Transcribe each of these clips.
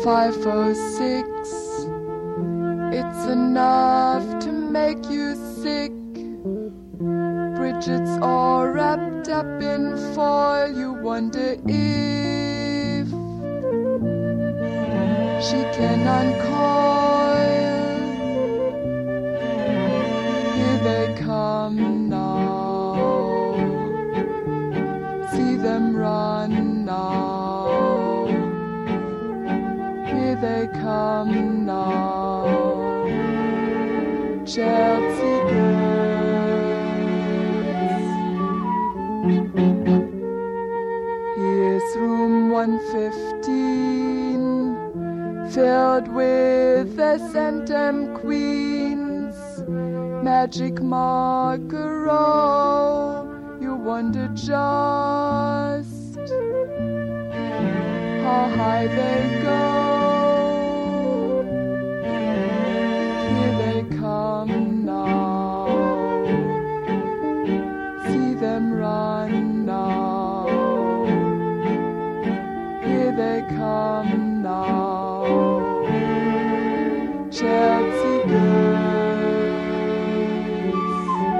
506. It's enough to make you sick. Bridget's all wrapped up in foil. You wonder if she can uncoil. Here they come now. See them run now. Here they come now. Chelsea girls. Here's room 115, filled with SM queens. Magic marker, oh, you wonder just how high they go. Here they come now. See them run now. Here they come now. Chelsea girls.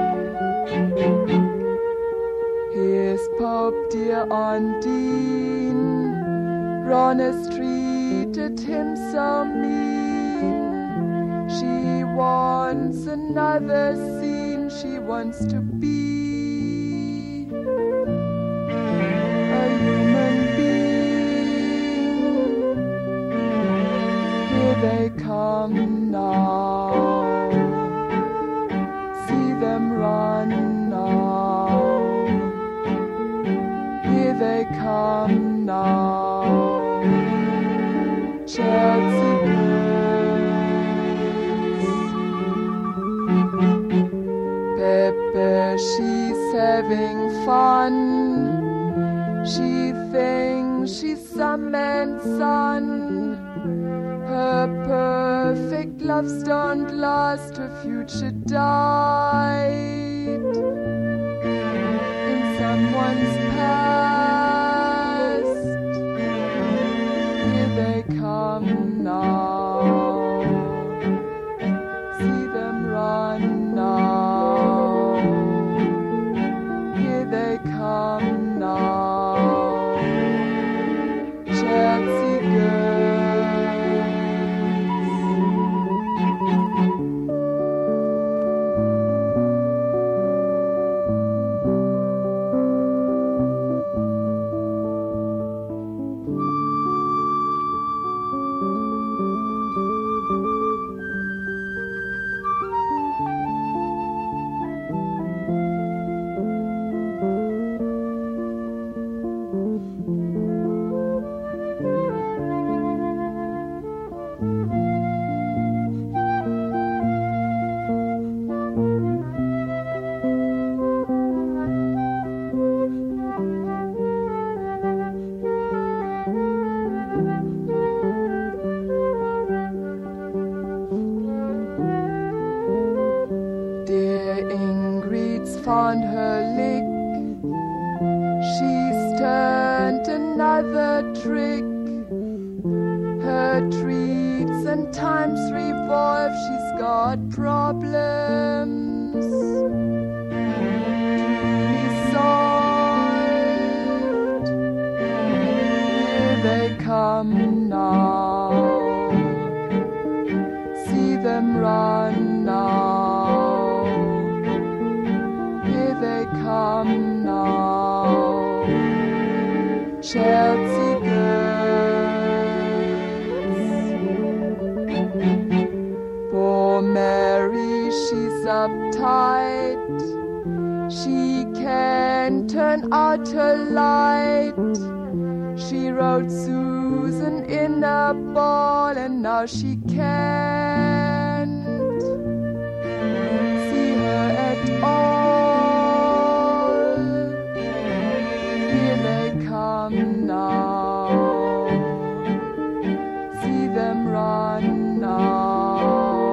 Here's Pope dear Undine. Ronus treated him so mean. She wants another scene. She wants to be a human being. Here they come now. See them run now. Here they come now. Chelsea girls. Pepe, she's having fun. She thinks she's some man's son. Her perfect loves don't last. Her future died in someone's past. Here they come now. See them run now. Here they come now. Chelsea found her lick. She's turned another trick. Her treats and times revolve. She's got problems to be solved. Here they come now. See them run now. Come now, Chelsea girls. Poor Mary, she's uptight. She can't turn out her light. She wrote Susan in a ball, and now she can't see her at all. Come now, see them run now.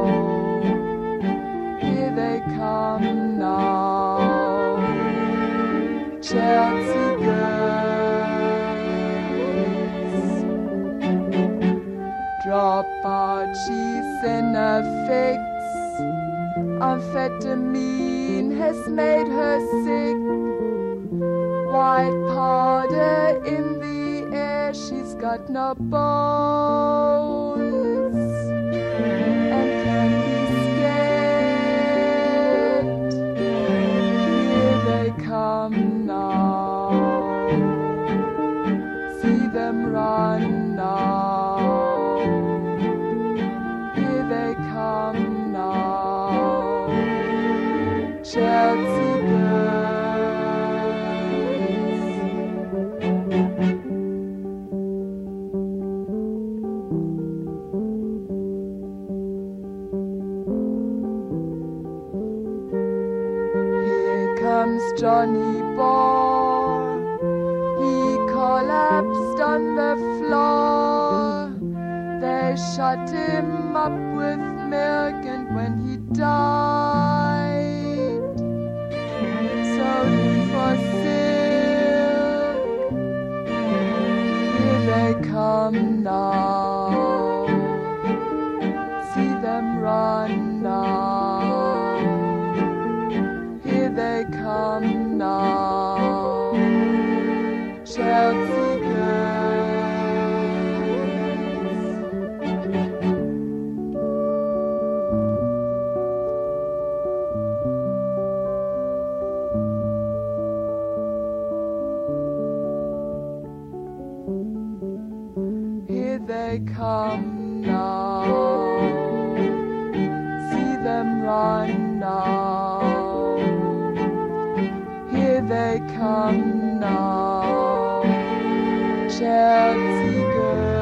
Here they come now. Chelsea girls. in a fix. Amphetamine has made her sick. White powder in the air, she's got no bones and can be scared. Here they come now, see them run now. Here they come now, Chelsea girls. Comes Johnny Ball, he collapsed on the floor. They shut him up with milk, and when he died, sold him for silk. Here they come now, see them run now. They come now, Chelsea girls. Here they come now, see them run now. They come now, Chelsea girls.